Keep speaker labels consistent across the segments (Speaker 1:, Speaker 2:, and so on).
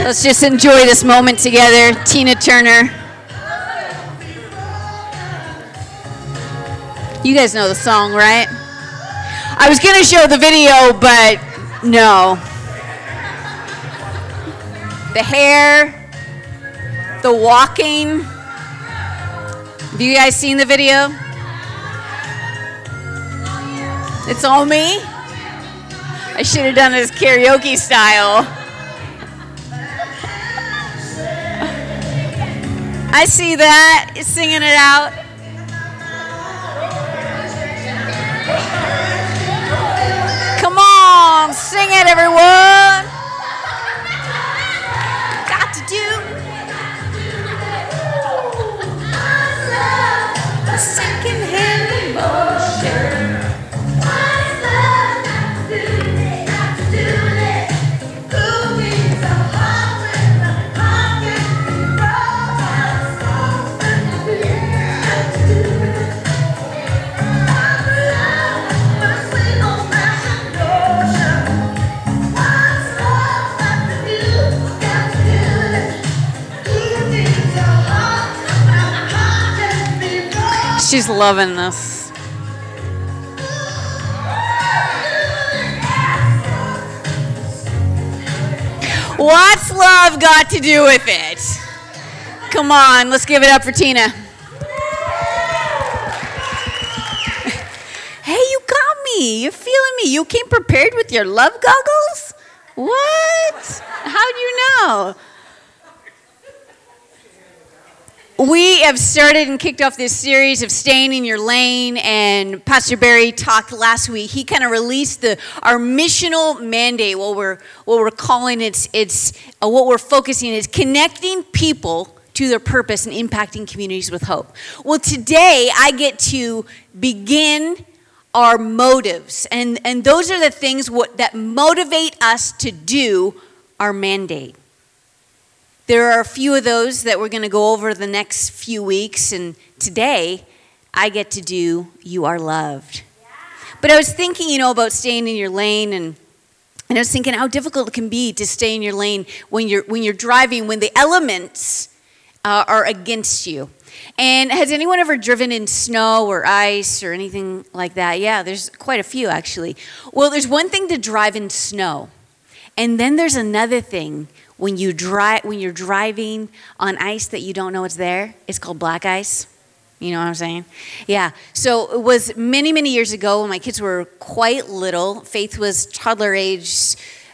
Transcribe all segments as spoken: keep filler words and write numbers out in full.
Speaker 1: Let's just enjoy this moment together. Tina Turner. You guys know the song, right? I was going to show the video, but no. The hair, the walking. Have you guys seen the video? It's all me? I should have done this karaoke style. I see that, singing it out. Come on, sing it, everyone. Got to do a second-hand emotion. She's loving this. What's love got to do with it? Come on, let's give it up for Tina. Hey, you got me. You're feeling me. You came prepared with your love goggles? What? How'd you know? We have started and kicked off this series of staying in your lane, and Pastor Barry talked last week. He kind of released the our missional mandate. What we're what we're calling it's it's uh, what we're focusing is connecting people to their purpose and impacting communities with hope. Well, today I get to begin our motives, and and those are the things what, that motivate us to do our mandate. There are a few of those that we're going to go over the next few weeks, and today I get to do You Are Loved. But I was thinking, you know, about staying in your lane, and, and I was thinking how difficult it can be to stay in your lane when you're when you're driving, when the elements uh, are against you. And has anyone ever driven in snow or ice or anything like that? Yeah, there's quite a few actually. Well, there's one thing to drive in snow, and then there's another thing. When you drive, when you're driving on ice that you don't know it's there, it's called black ice. You know what I'm saying? Yeah. So it was many, many years ago when my kids were quite little. Faith was toddler age.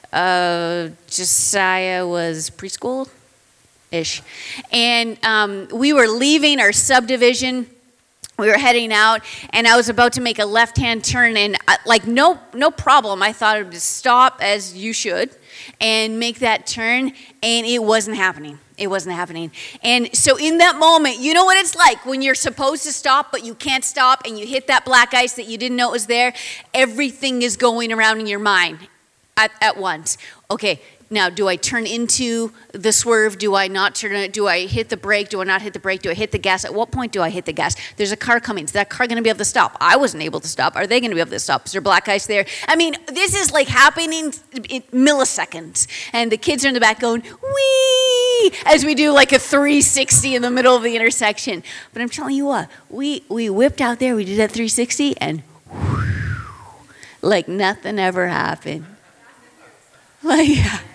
Speaker 1: Uh, Josiah was preschool-ish. And um, we were leaving our subdivision. We were heading out, and I was about to make a left-hand turn, and I, like no, no problem. I thought it would stop as you should, and make that turn, and it wasn't happening. It wasn't happening. And so in that moment, you know what it's like when you're supposed to stop, but you can't stop, and you hit that black ice that you didn't know was there. Everything is going around in your mind at, at once. Okay. Now, do I turn into the swerve? Do I not turn it? Do I hit the brake? Do I not hit the brake? Do I hit the gas? At what point do I hit the gas? There's a car coming. Is that car going to be able to stop? I wasn't able to stop. Are they going to be able to stop? Is there black ice there? I mean, this is like happening in milliseconds. And the kids are in the back going, wee, as we do like a three sixty in the middle of the intersection. But I'm telling you what, we, we whipped out there. We did that three sixty, and whew, like nothing ever happened. Like,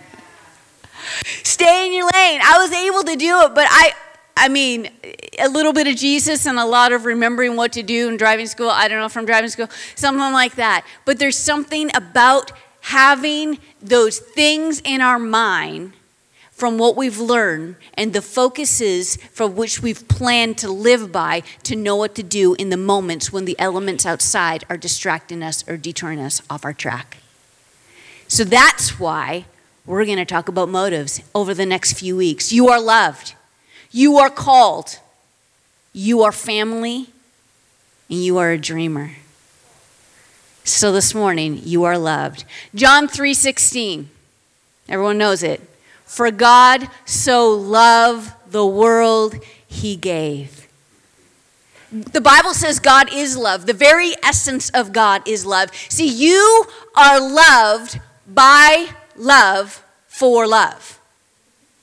Speaker 1: stay in your lane. I was able to do it, but I, I mean, a little bit of Jesus and a lot of remembering what to do in driving school. I don't know if I'm driving school, something like that. But there's something about having those things in our mind from what we've learned and the focuses from which we've planned to live by to know what to do in the moments when the elements outside are distracting us or detouring us off our track. So that's why we're going to talk about motives over the next few weeks. You are loved. You are called. You are family. And you are a dreamer. So this morning, you are loved. John three sixteen. Everyone knows it. For God so loved the world, he gave. The Bible says God is love. The very essence of God is love. See, you are loved by love for love.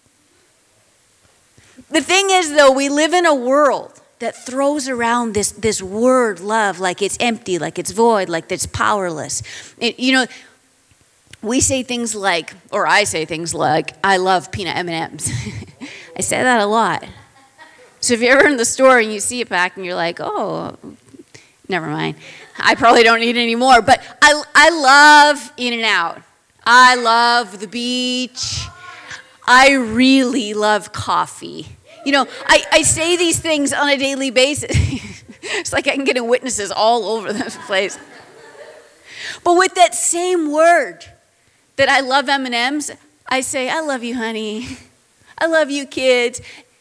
Speaker 1: The thing is, though, we live in a world that throws around this, this word love like it's empty, like it's void, like it's powerless. It, you know, we say things like, or I say things like, I love peanut M and M's. I say that a lot. So if you're ever in the store and you see a pack and you're like, oh, never mind. I probably don't need any more. But I, I love In-N-Out. I love the beach. I really love coffee. You know, I, I say these things on a daily basis. It's like I can get in witnesses all over the place. But with that same word that I love M and M's, I say, I love you, honey. I love you, kids.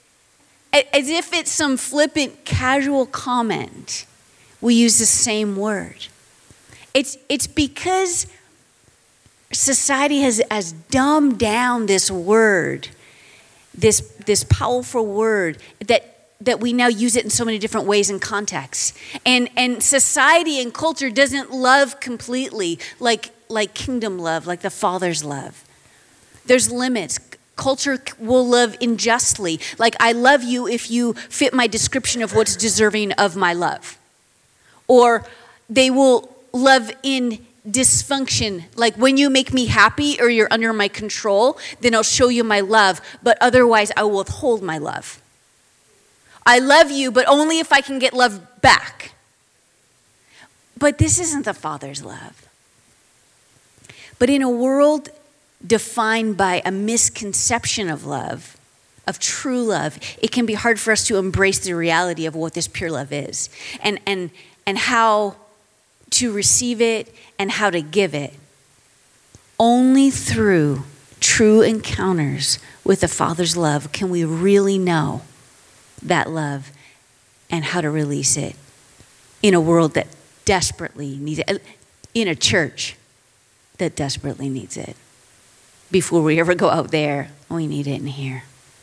Speaker 1: As if it's some flippant, casual comment, we use the same word. It's, it's because society has, has dumbed down this word, this, this powerful word, that, that we now use it in so many different ways and contexts. And, and society and culture doesn't love completely like, like kingdom love, like the Father's love. There's limits. Culture will love unjustly. Like, I love you if you fit my description of what's deserving of my love. Or they will love in dysfunction. Like, when you make me happy or you're under my control, then I'll show you my love. But otherwise, I will withhold my love. I love you, but only if I can get love back. But this isn't the Father's love. But in a world defined by a misconception of love, of true love, it can be hard for us to embrace the reality of what this pure love is, and and and how to receive it and how to give it. Only through true encounters with the Father's love can we really know that love and how to release it in a world that desperately needs it, in a church that desperately needs it. Before we ever go out there, we need it in here.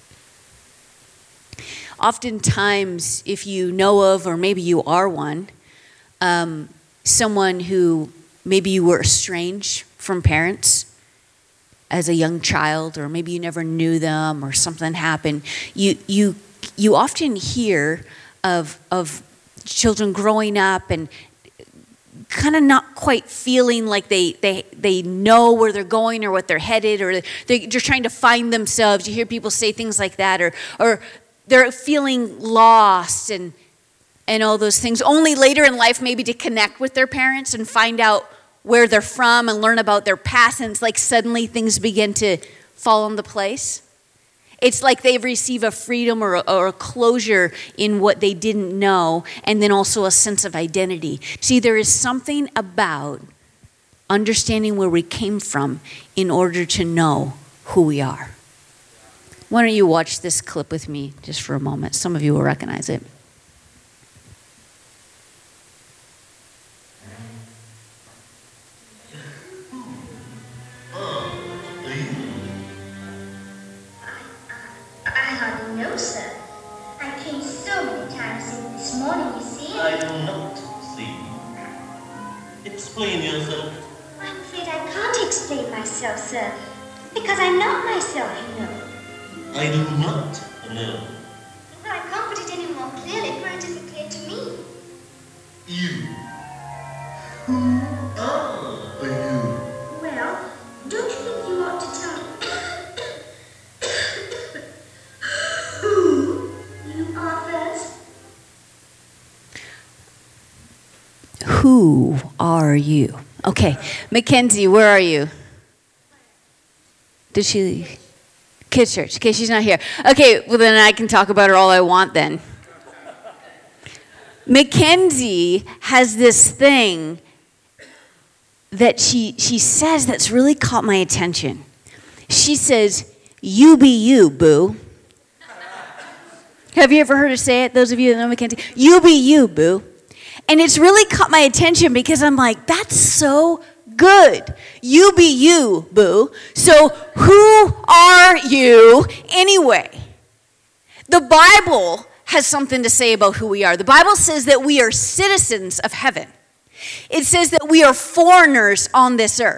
Speaker 1: Oftentimes, if you know of, or maybe you are one, um, someone who maybe you were estranged from parents as a young child, or maybe you never knew them, or something happened, you you you often hear of of children growing up and kind of not quite feeling like they, they they know where they're going or what they're headed, or they, they're trying to find themselves. You hear people say things like that, or or they're feeling lost and and all those things. Only later in life maybe to connect with their parents and find out where they're from and learn about their past, and it's like suddenly things begin to fall into place. It's like they receive a freedom or a, or a closure in what they didn't know, and then also a sense of identity. See, there is something about understanding where we came from in order to know who we are. Why don't you watch this clip with me just for a moment? Some of you will recognize it.
Speaker 2: No, sir. I came so many times in this morning, you see.
Speaker 3: I do not see. Explain yourself.
Speaker 2: I'm afraid I can't explain myself, sir. Because I'm not myself, you know.
Speaker 3: I do not know.
Speaker 2: Well, I can't put it any more clearly, for it isn't clear to me.
Speaker 3: You. Who are you?
Speaker 2: Well, don't you think you ought to tell me who you are first?
Speaker 1: Who are you? Okay, Mackenzie, where are you? Did she leave? Kids Church. Okay, she's not here. Okay, well then I can talk about her all I want then. Mackenzie has this thing that she she says that's really caught my attention. She says, "You be you, boo." Have you ever heard her say it? Those of you that know Mackenzie, "You be you, boo." And it's really caught my attention because I'm like, that's so good. You be you, boo. So who are you anyway? The Bible has something to say about who we are. The Bible says that we are citizens of heaven. It says that we are foreigners on this earth.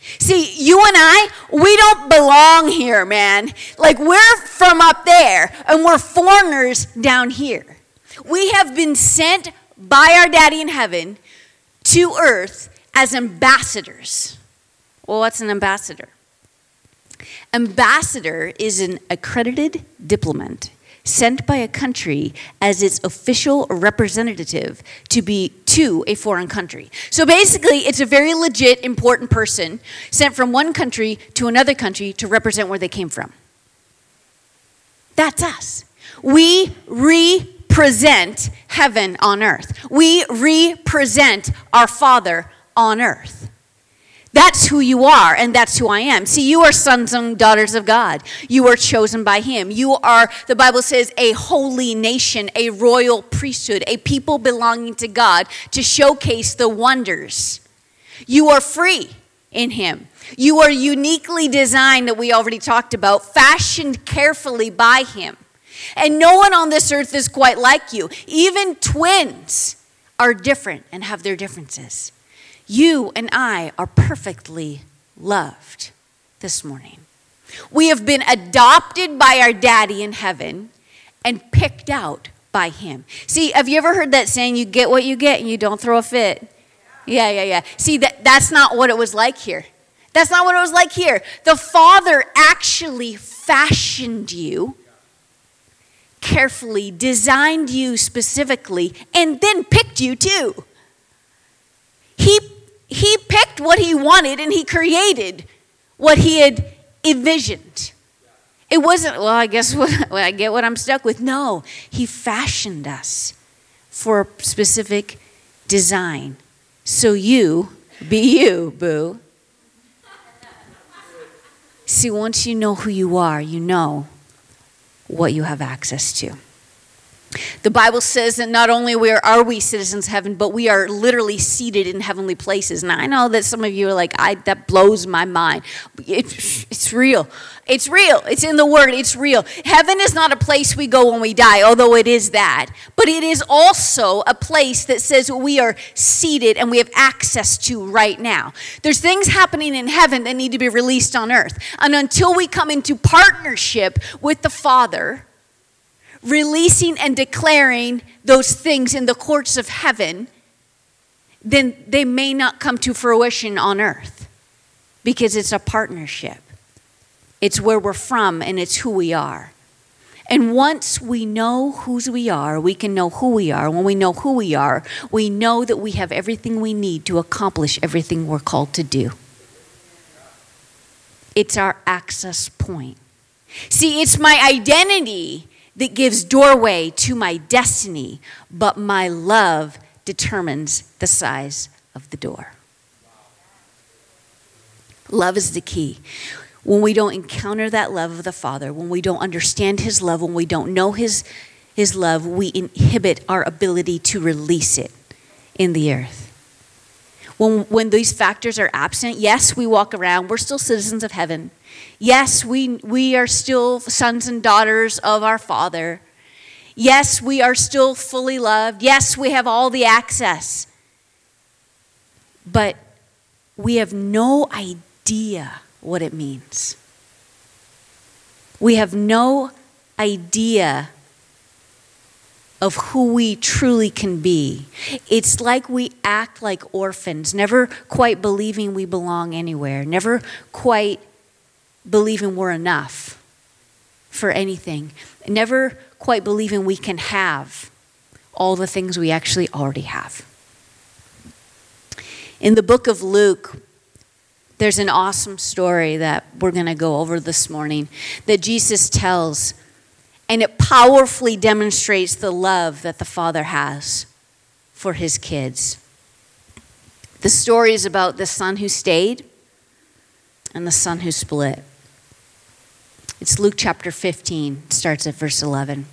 Speaker 1: See, you and I, we don't belong here, man. Like, we're from up there, and we're foreigners down here. We have been sent by our daddy in heaven to earth as ambassadors. Well, what's an ambassador? Ambassador is an accredited diplomat sent by a country as its official representative to be to a foreign country. So basically, it's a very legit, important person sent from one country to another country to represent where they came from. That's us. We represent heaven on earth. We represent our Father on earth. That's who you are, and that's who I am. See, you are sons and daughters of God. You are chosen by him. You are, the Bible says, a holy nation, a royal priesthood, a people belonging to God to showcase the wonders. You are free in him. You are uniquely designed, that we already talked about, fashioned carefully by him. And no one on this earth is quite like you. Even twins are different and have their differences. You and I are perfectly loved this morning. We have been adopted by our daddy in heaven and picked out by him. See, have you ever heard that saying, you get what you get and you don't throw a fit? Yeah, yeah, yeah. See, that, that's not what it was like here. That's not what it was like here. The Father actually fashioned you carefully, designed you specifically, and then picked you too. He He picked what he wanted and he created what he had envisioned. It wasn't, well, I guess what, well, I get what I'm stuck with. No, he fashioned us for a specific design. So you be you, boo. See, once you know who you are, you know what you have access to. The Bible says that not only are we citizens of heaven, but we are literally seated in heavenly places. Now, I know that some of you are like, I, that blows my mind. It, it's real. It's real. It's in the Word. It's real. Heaven is not a place we go when we die, although it is that. But it is also a place that says we are seated and we have access to right now. There's things happening in heaven that need to be released on earth. And until we come into partnership with the Father, releasing and declaring those things in the courts of heaven, then they may not come to fruition on earth because it's a partnership. It's where we're from and it's who we are. And once we know whose we are, we can know who we are. When we know who we are, we know that we have everything we need to accomplish everything we're called to do. It's our access point. See, it's my identity that gives doorway to my destiny, but my love determines the size of the door. Love is the key. When we don't encounter that love of the Father, when we don't understand his love, when we don't know his, his love, we inhibit our ability to release it in the earth. When, when these factors are absent, yes, we walk around, we're still citizens of heaven. Yes, we, we are still sons and daughters of our Father. Yes, we are still fully loved. Yes, we have all the access. But we have no idea what it means. We have no idea of who we truly can be. It's like we act like orphans, never quite believing we belong anywhere, never quite believing we're enough for anything, never quite believing we can have all the things we actually already have. In the book of Luke, there's an awesome story that we're going to go over this morning that Jesus tells, and it powerfully demonstrates the love that the Father has for his kids. The story is about the son who stayed and the son who split. It's Luke chapter fifteen, starts at verse eleven.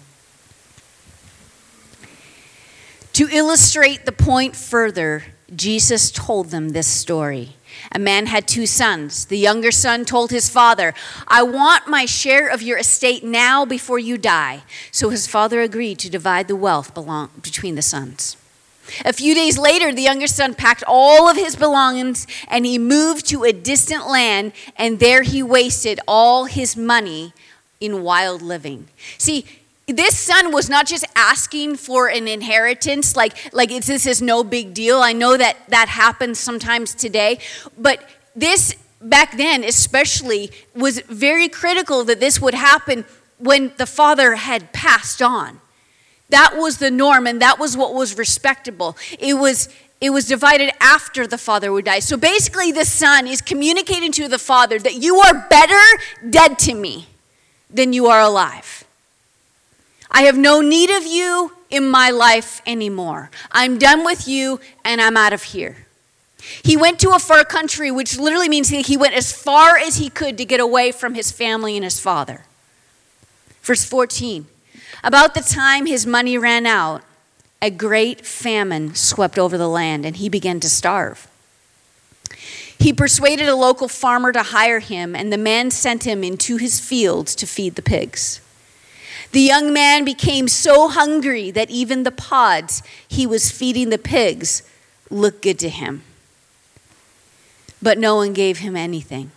Speaker 1: To illustrate the point further, Jesus told them this story. A man had two sons. The younger son told his father, I want my share of your estate now before you die. So his father agreed to divide the wealth belong- between the sons. A few days later, the younger son packed all of his belongings and he moved to a distant land, and there he wasted all his money in wild living. See, this son was not just asking for an inheritance, like, like it's, this is no big deal. I know that that happens sometimes today, but this back then especially was very critical that this would happen when the father had passed on. That was the norm, and that was what was respectable. It was it was divided after the father would die. So basically the son is communicating to the father that you are better dead to me than you are alive. I have no need of you in my life anymore. I'm done with you, and I'm out of here. He went to a far country, which literally means he went as far as he could to get away from his family and his father. Verse fourteen. About the time his money ran out, a great famine swept over the land, and he began to starve. He persuaded a local farmer to hire him, and the man sent him into his fields to feed the pigs. The young man became so hungry that even the pods he was feeding the pigs looked good to him. But no one gave him anything.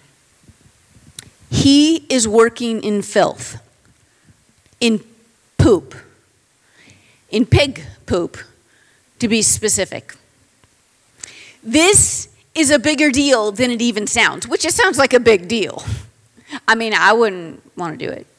Speaker 1: He is working in filth, in poop, in pig poop, to be specific. This is a bigger deal than it even sounds, which it sounds like a big deal. I mean, I wouldn't want to do it.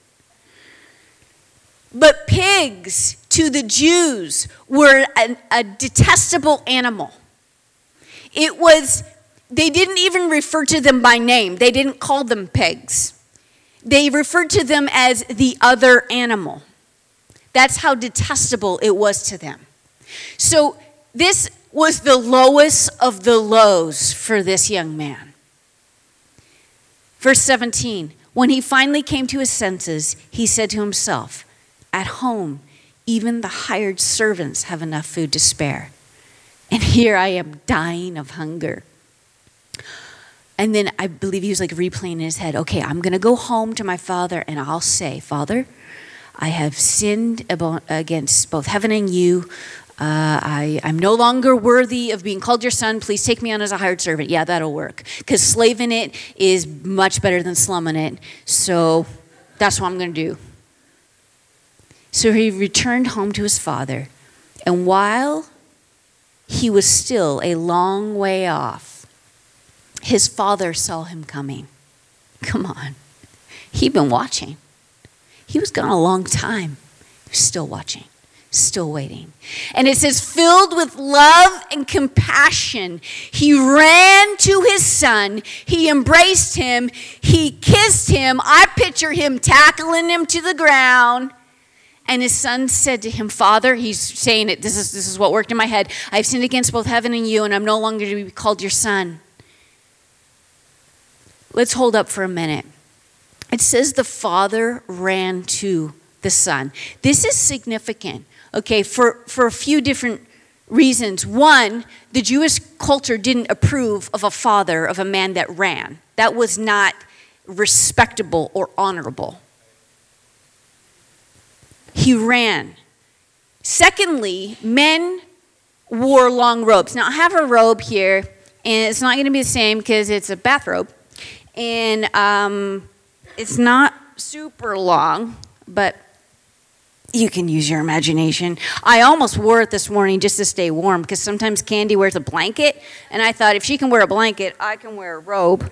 Speaker 1: But pigs, to the Jews, were a, a detestable animal. It was, they didn't even refer to them by name. They didn't call them pigs. They referred to them as the other animal. That's how detestable it was to them. So this was the lowest of the lows for this young man. Verse seventeen, when he finally came to his senses, he said to himself, at home, even the hired servants have enough food to spare. And here I am dying of hunger. And then I believe he was like replaying in his head, okay, I'm going to go home to my father and I'll say, Father, I have sinned against both heaven and you. Uh, I, I'm no longer worthy of being called your son. Please take me on as a hired servant. Yeah, that'll work. Because slaving it is much better than slumming it. So that's what I'm going to do. So he returned home to his father. And while he was still a long way off, his father saw him coming. Come on. He'd been watching. He was gone a long time. He was still watching, still waiting. And it says, filled with love and compassion, he ran to his son. He embraced him. He kissed him. I picture him tackling him to the ground. And his son said to him, Father, he's saying it, this is, this is what worked in my head. I've sinned against both heaven and you, and I'm no longer to be called your son. Let's hold up for a minute. It says the father ran to the son. This is significant, okay, for, for a few different reasons. One, the Jewish culture didn't approve of a father, of a man that ran. That was not respectable or honorable. He ran. Secondly, men wore long robes. Now, I have a robe here, and it's not going to be the same because it's a bathrobe. And um, it's not super long, but you can use your imagination. I almost wore it this morning just to stay warm because sometimes Candy wears a blanket, and I thought if she can wear a blanket, I can wear a robe.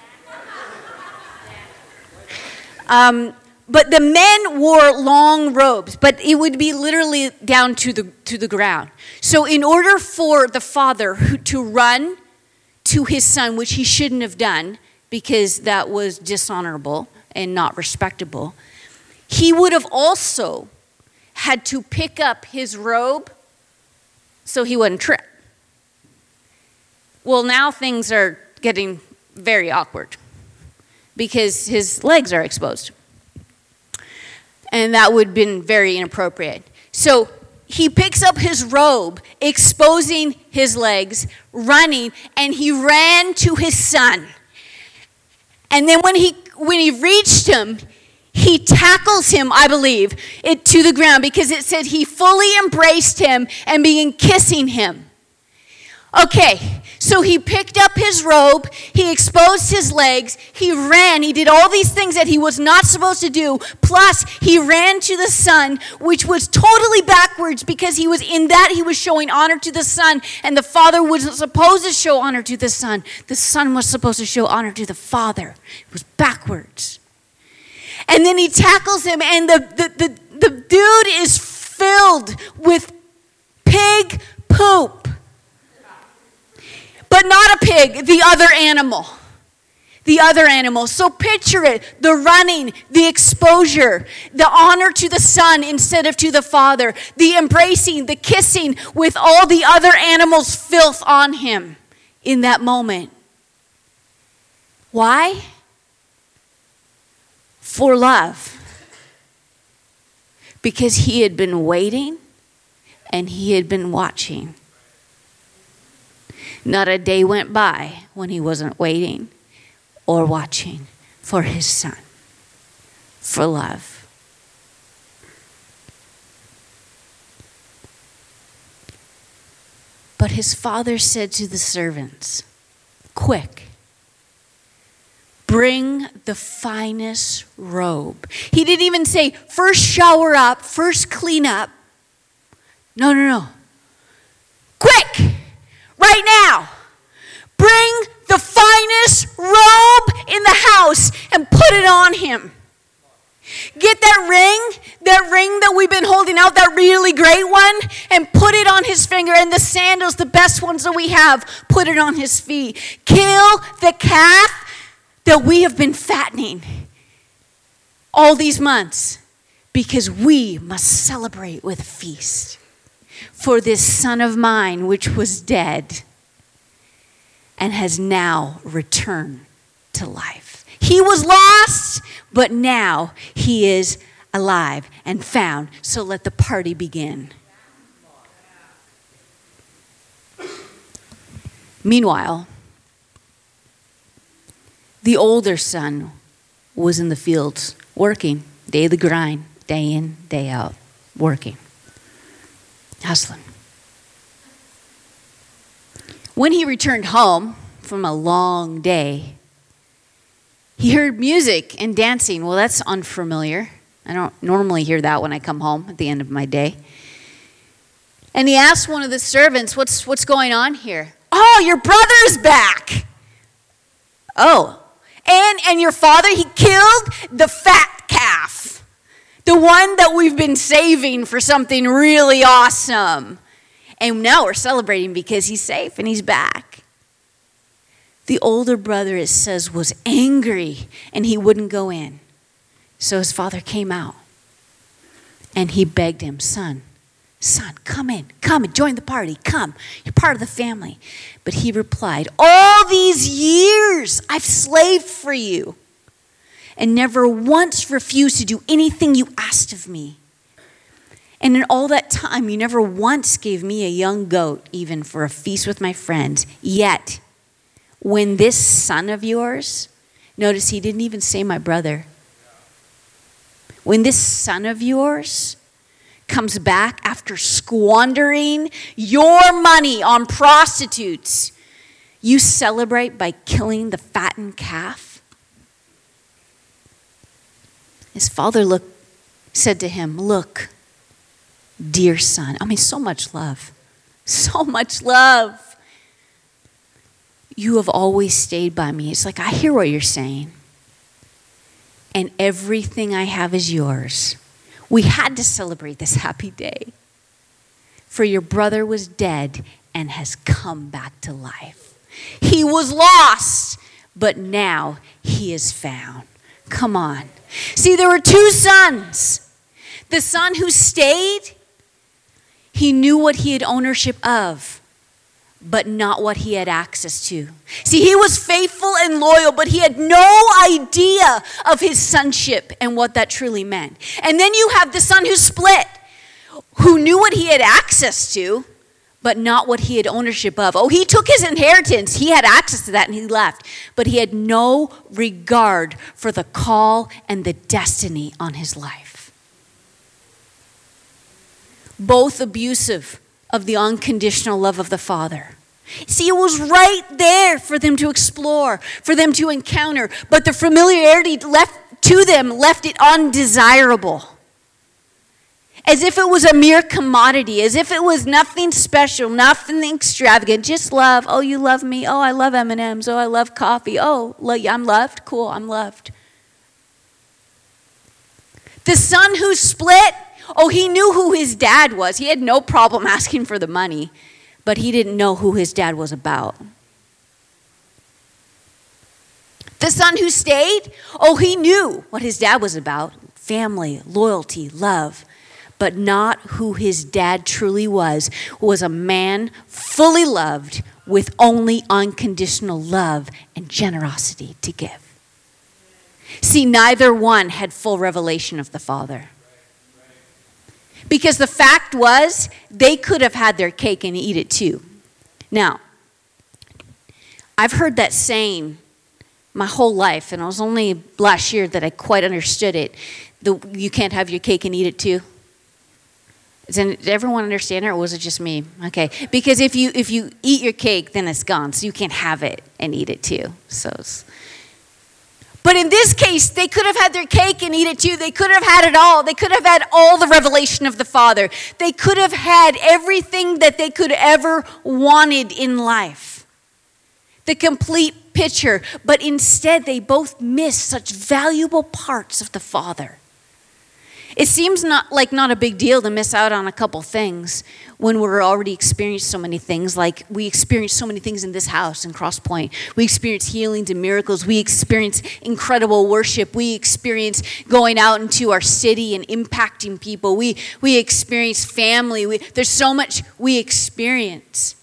Speaker 1: Um, but the men wore long robes, but it would be literally down to the to the ground. So in order for the father who, to run to his son, which he shouldn't have done, because that was dishonorable and not respectable, he would have also had to pick up his robe so he wouldn't trip. Well, now things are getting very awkward because his legs are exposed. And that would have been very inappropriate. So he picks up his robe, exposing his legs, running, and he ran to his son. And then when he when he reached him, he tackles him, I believe, it to the ground because it said he fully embraced him and began kissing him. Okay, so he picked up his robe, he exposed his legs, he ran, he did all these things that he was not supposed to do, plus he ran to the son, which was totally backwards because he was in that he was showing honor to the son, and the father wasn't supposed to show honor to the son. The son was supposed to show honor to the father. It was backwards. And then he tackles him, and the, the, the, the dude is filled with pig poop. But not a pig, the other animal. The other animal. So picture it, the running, the exposure, the honor to the son instead of to the father, the embracing, the kissing with all the other animals' filth on him in that moment. Why? For love. Because he had been waiting and he had been watching. Not a day went by when he wasn't waiting or watching for his son, for love. But his father said to the servants, quick, bring the finest robe. He didn't even say, first shower up, first clean up. No, no, no. Quick! Right now, bring the finest robe in the house and put it on him. Get that ring, that ring that we've been holding out, that really great one, and put it on his finger. And the sandals, the best ones that we have, put it on his feet. Kill the calf that we have been fattening all these months because we must celebrate with a feast. For this son of mine, which was dead and has now returned to life. He was lost, but now he is alive and found. So let the party begin. Meanwhile, the older son was in the fields working, daily grind, day in, day out, working. Hustling. When he returned home from a long day, he heard music and dancing. Well, that's unfamiliar. I don't normally hear that when I come home at the end of my day. And he asked one of the servants, what's, what's going on here? Oh, your brother's back. Oh, and, and your father, he killed the fat calf. The one that we've been saving for something really awesome. And now we're celebrating because he's safe and he's back. The older brother, it says, was angry and he wouldn't go in. So his father came out and he begged him, son, son, come in, come and join the party, come. You're part of the family. But he replied, all these years I've slaved for you and never once refused to do anything you asked of me. And in all that time, you never once gave me a young goat, even for a feast with my friends. Yet, when this son of yours, notice he didn't even say my brother. When this son of yours comes back after squandering your money on prostitutes, you celebrate by killing the fattened calf? His father looked, said to him, look, dear son. I mean, so much love. So much love. You have always stayed by me. It's like, I hear what you're saying. And everything I have is yours. We had to celebrate this happy day. For your brother was dead and has come back to life. He was lost, but now he is found. Come on. See, there were two sons. The son who stayed, he knew what he had ownership of, but not what he had access to. See, he was faithful and loyal, but he had no idea of his sonship and what that truly meant. And then you have the son who split, who knew what he had access to, but not what he had ownership of. Oh, he took his inheritance. He had access to that and he left. But he had no regard for the call and the destiny on his life. Both abusive of the unconditional love of the Father. See, it was right there for them to explore, for them to encounter, but the familiarity left to them left it undesirable. As if it was a mere commodity, as if it was nothing special, nothing extravagant, just love. Oh, you love me? Oh, I love M and M's. Oh, I love coffee. Oh, I'm loved? Cool, I'm loved. The son who split, oh, he knew who his dad was. He had no problem asking for the money, but he didn't know who his dad was about. The son who stayed, oh, he knew what his dad was about. Family, loyalty, love. But not who his dad truly was, who was a man fully loved with only unconditional love and generosity to give. See, neither one had full revelation of the Father. Because the fact was, they could have had their cake and eat it too. Now, I've heard that saying my whole life, and it was only last year that I quite understood it. The, you can't have your cake and eat it too. Did everyone understand it, or was it just me? Okay, because if you if you eat your cake, then it's gone, so you can't have it and eat it too. So, it's, but in this case, they could have had their cake and eat it too. They could have had it all. They could have had all the revelation of the Father. They could have had everything that they could ever wanted in life, the complete picture. But instead, they both missed such valuable parts of the Father. It seems not like not a big deal to miss out on a couple things when we're already experienced so many things. Like we experience so many things in this house in Cross Point. We experience healings and miracles. We experience incredible worship. We experience going out into our city and impacting people. We we experience family. We, there's so much we experience.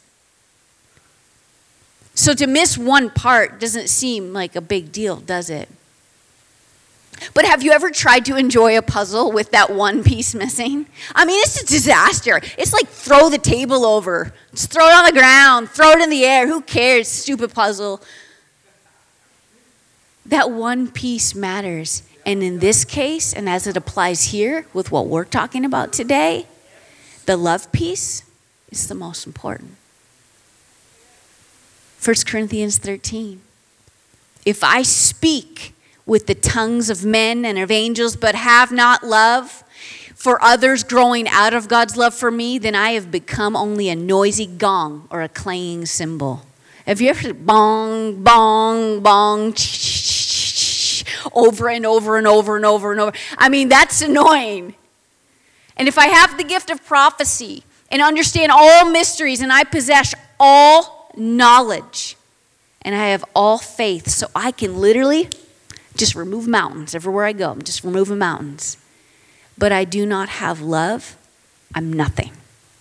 Speaker 1: So to miss one part doesn't seem like a big deal, does it? But have you ever tried to enjoy a puzzle with that one piece missing? I mean, it's a disaster. It's like throw the table over. Just throw it on the ground. Throw it in the air. Who cares? Stupid puzzle. That one piece matters. And in this case, and as it applies here with what we're talking about today, the love piece is the most important. First Corinthians thirteen. If I speak with the tongues of men and of angels, but have not love for others growing out of God's love for me, then I have become only a noisy gong or a clanging cymbal. Have you ever bong, bong, bong, over and over and over and over and over? I mean, that's annoying. And if I have the gift of prophecy and understand all mysteries and I possess all knowledge and I have all faith, so I can literally just remove mountains everywhere I go. I'm just removing mountains. But I do not have love, I'm nothing.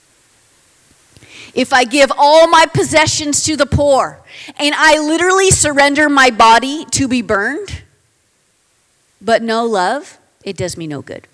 Speaker 1: If I give all my possessions to the poor and I literally surrender my body to be burned, but no love, it does me no good.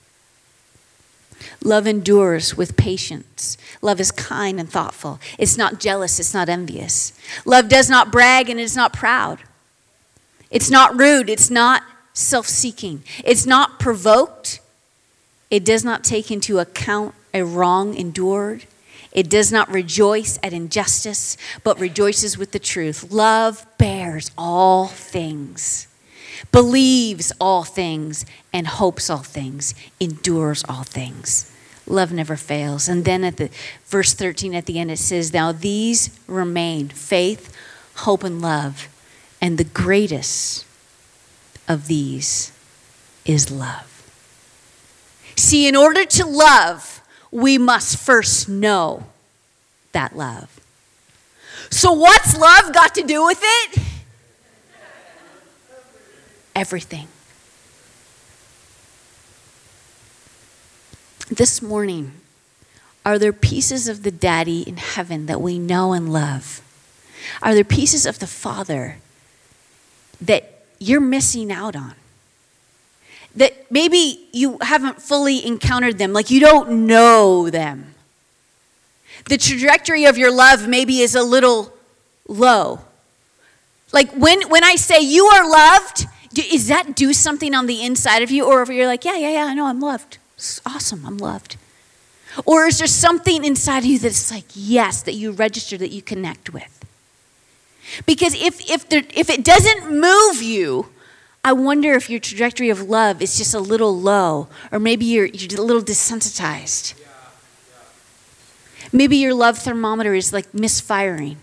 Speaker 1: Love endures with patience. Love is kind and thoughtful. It's not jealous, it's not envious. Love does not brag and it's not proud. It's not rude. It's not self-seeking. It's not provoked. It does not take into account a wrong endured. It does not rejoice at injustice, but rejoices with the truth. Love bears all things, believes all things, and hopes all things, endures all things. Love never fails. And then at the verse thirteen at the end, it says, now these remain, faith, hope, and love. And the greatest of these is love. See, in order to love, we must first know that love. So what's love got to do with it? Everything. This morning, are there pieces of the Daddy in heaven that we know and love? Are there pieces of the Father that you're missing out on? That maybe you haven't fully encountered them, like you don't know them. The trajectory of your love maybe is a little low. Like when, when I say you are loved, do, is that do something on the inside of you? Or if you're like, yeah, yeah, yeah, I know I'm loved. It's awesome, I'm loved. Or is there something inside of you that's like, yes, that you register, that you connect with? Because if if there, if it doesn't move you, I wonder if your trajectory of love is just a little low, or maybe you're, you're a little desensitized. Maybe your love thermometer is like misfiring.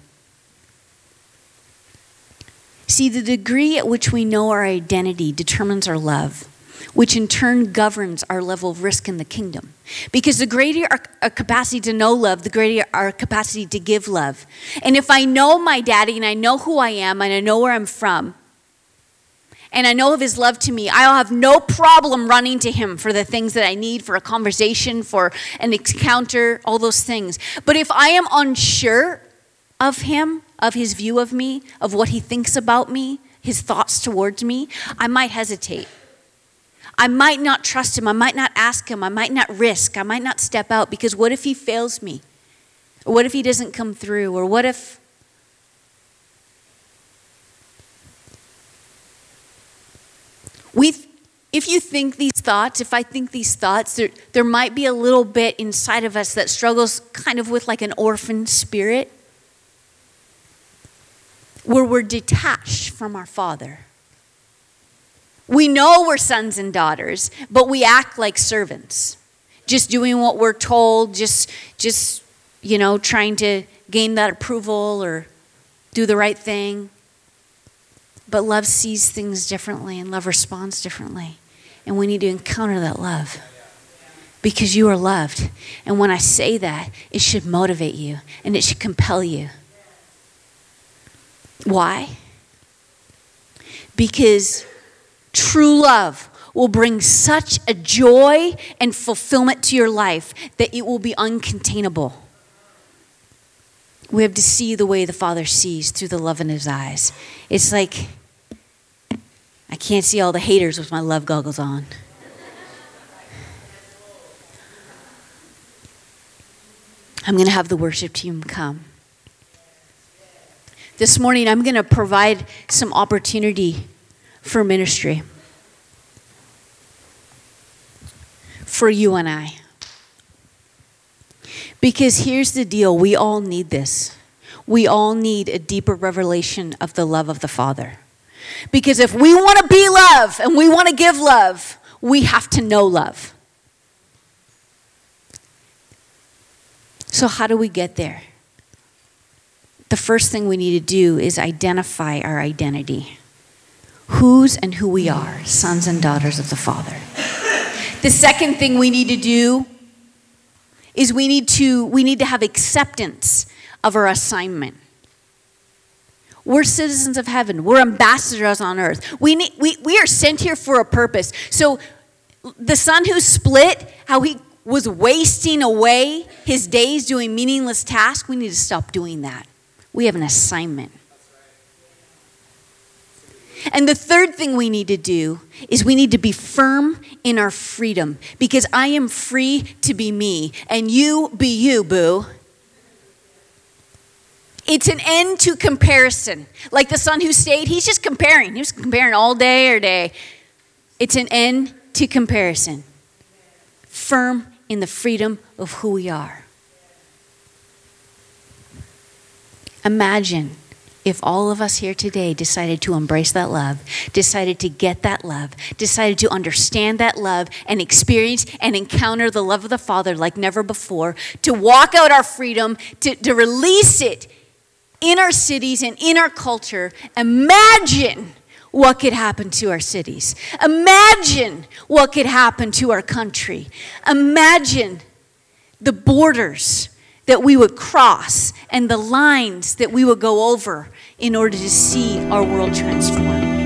Speaker 1: See, the degree at which we know our identity determines our love, which in turn governs our level of risk in the kingdom. Because the greater our, our capacity to know love, the greater our capacity to give love. And if I know my daddy and I know who I am and I know where I'm from, and I know of his love to me, I'll have no problem running to him for the things that I need, for a conversation, for an encounter, all those things. But if I am unsure of him, of his view of me, of what he thinks about me, his thoughts towards me, I might hesitate. I might not trust him. I might not ask him. I might not risk. I might not step out, because what if he fails me? Or what if he doesn't come through? Or what if... We've, if you think these thoughts, if I think these thoughts, there, there might be a little bit inside of us that struggles kind of with like an orphan spirit, where we're detached from our Father. We know we're sons and daughters, but we act like servants, just doing what we're told, just, just you know, trying to gain that approval or do the right thing. But love sees things differently, and love responds differently. And we need to encounter that love, because you are loved. And when I say that, it should motivate you and it should compel you. Why? Because true love will bring such a joy and fulfillment to your life that it will be uncontainable. We have to see the way the Father sees through the love in his eyes. It's like, I can't see all the haters with my love goggles on. I'm going to have the worship team come. This morning, I'm going to provide some opportunity for ministry for you and I. Because here's the deal, we all need this. We all need a deeper revelation of the love of the Father. Because if we want to be love and we want to give love, we have to know love. So how do we get there? The first thing we need to do is identify our identity. Whose and who we are, sons and daughters of the Father. The second thing we need to do is we need to we need to have acceptance of our assignment. We're citizens of heaven. We're ambassadors on earth. We need, we we are sent here for a purpose. So the son who split, how he was wasting away his days doing meaningless tasks, we need to stop doing that. We have an assignment. And the third thing we need to do is we need to be firm in our freedom, because I am free to be me and you be you, boo. It's an end to comparison. Like the son who stayed, he's just comparing. He was comparing all day or day. It's an end to comparison. Firm in the freedom of who we are. Imagine if all of us here today decided to embrace that love, decided to get that love, decided to understand that love and experience and encounter the love of the Father like never before, to walk out our freedom, to, to release it in our cities and in our culture. Imagine what could happen to our cities. Imagine what could happen to our country. Imagine the borders that we would cross and the lines that we would go over in order to see our world transform.